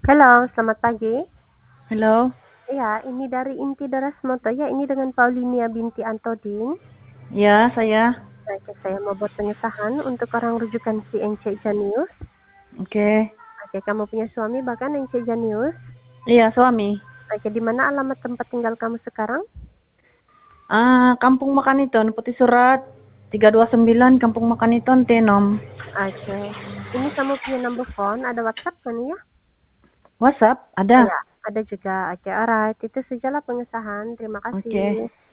Halo, selamat pagi. Halo? Iya, ini dari Inti Daras Moto ya, ini dengan Paulinia binti Antoding. Ya, saya. Oke, saya mau buat pengesahan untuk orang rujukan si Ence Janius. Oke. Oke, kamu punya suami bahkan Ence Janius. Iya, suami. Oke, di mana alamat tempat tinggal kamu sekarang? Kampung Makaniton, Putih Surat 329, Kampung Makaniton, Tenom. Oke, ini kamu punya nomor phone, ada WhatsApp kan ya? WhatsApp? Oh Ada. ya, ada juga. Oke, alright. Itu sajalah pengesahan. Terima Oke. kasih.